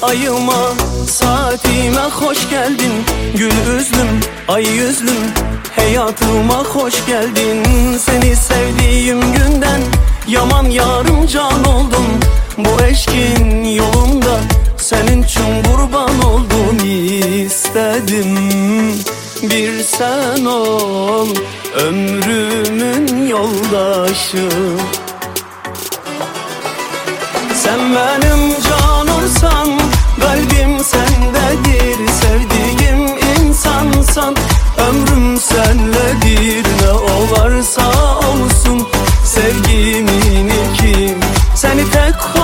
ayıma, saatime hoş geldin. Gül üzlüm, ay yüzlüm, hayatıma hoş geldin. Seni sevdiğim günden yaman yarım can oldum. Bu eşkin yolunda senin için kurban oldum. İstedim bir sen ol ömrümün yoldaşı. Sen benim canımsan, kalbim sendedir. Sevdiğim insansan, ömrüm senledir. Ne olarsa olsun sevgimin ilkim, seni tek